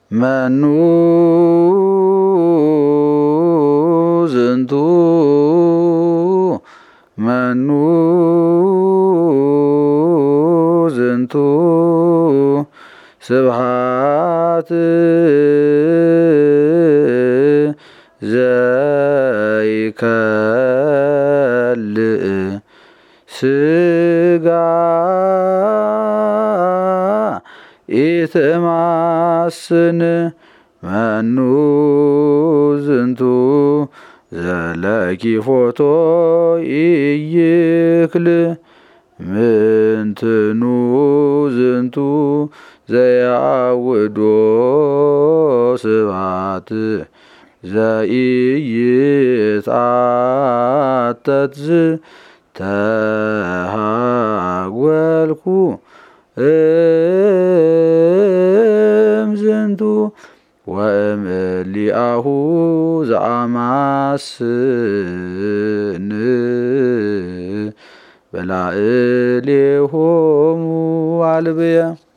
መኑ ዝንቱ መኑ ዝንቱ ስብሐት ዘይከልእ ሥጋ ኢትማስን መኑ ዝንቱ ዘለኪፎቶ ኢይክል ምንትኑ ዝንቱ ዘያውዶ ስብሐት ዘኢይትአተት ተሃጐልኩ እምዝንቱ ወእምእሊአሁ ዘአማስን በላዕሌሆሙ አልብየ